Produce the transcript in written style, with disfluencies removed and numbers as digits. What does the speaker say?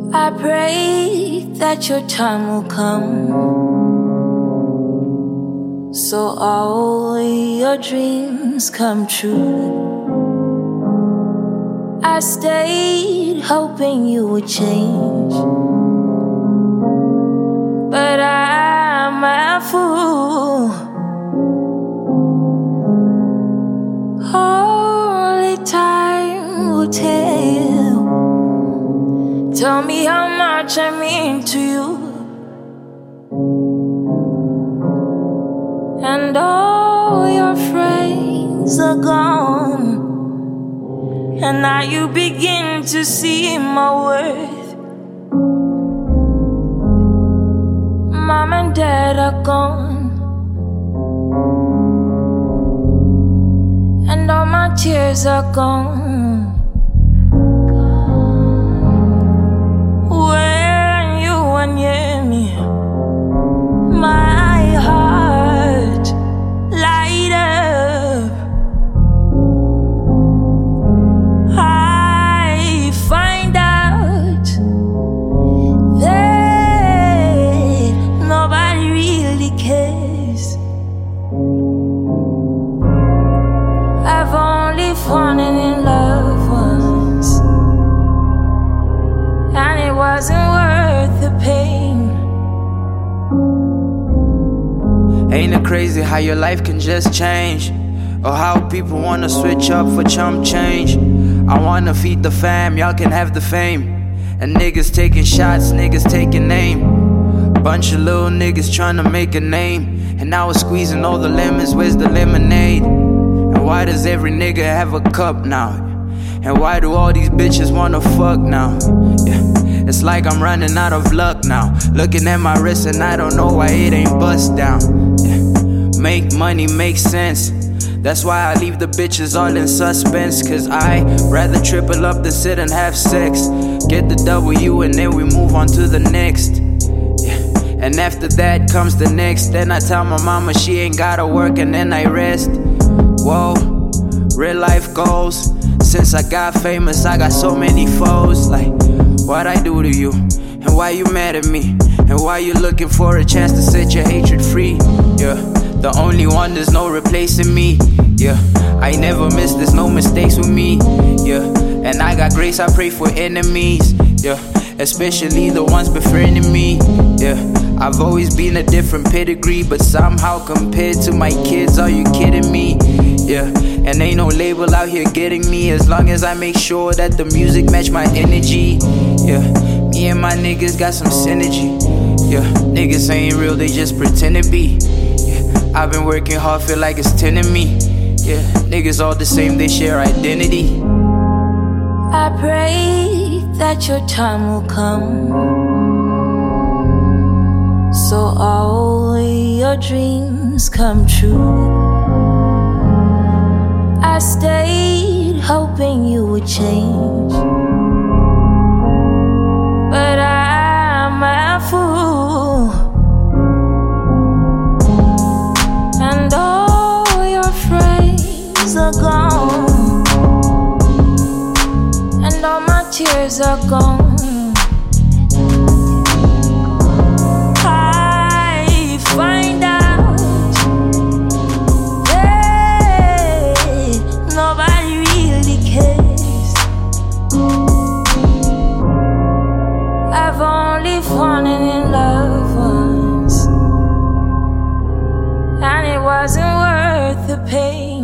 I pray that your time will come, so all your dreams come true. I stayed hoping you would change, but I'm a fool. Only time will tell. Tell me how much I mean to you, and all your friends are gone, and now you begin to see my worth. Mom and dad are gone, and all my tears are gone. When you were near me, my heart light up. I find out that nobody really cares. I've only fallen in love once, and it wasn't worth the pain. Ain't it crazy how your life can just change? Or how people wanna switch up for chump change? I wanna feed the fam, y'all can have the fame. And niggas taking shots, niggas taking aim. Bunch of little niggas tryna make a name, and now we're squeezing all the lemons, where's the lemonade? And why does every nigga have a cup now? And why do all these bitches wanna fuck now? Yeah. It's like I'm running out of luck now. Looking at my wrist and I don't know why it ain't bust down. Yeah. Make money make sense. That's why I leave the bitches all in suspense, cause I rather triple up than sit and have sex. Get the W and then we move on to the next. Yeah. And after that comes the next. Then I tell my mama she ain't gotta work and then I rest. Whoa, real life goals. Since I got famous I got so many foes. Like, what'd I do to you? And why you mad at me? And why you looking for a chance to set your hatred free? Yeah, the only one, there's no replacing me. Yeah, I never miss, there's no mistakes with me. Yeah, and I got grace, I pray for enemies. Yeah, especially the ones befriending me. Yeah, I've always been a different pedigree, but somehow compared to my kids, are you kidding me? Yeah, and ain't no label out here getting me, as long as I make sure that the music match my energy. Yeah, me and my niggas got some synergy. Yeah, niggas ain't real, they just pretend to be. Yeah, I've been working hard, feel like it's 10 of me. Yeah, niggas all the same, they share identity. I pray that your time will come, so all your dreams come true. I stayed hoping you would change, but I'm a fool. And all your friends are gone, and all my tears are gone. I find out that nobody really cares. I've only fallen in love once, and it wasn't worth the pain.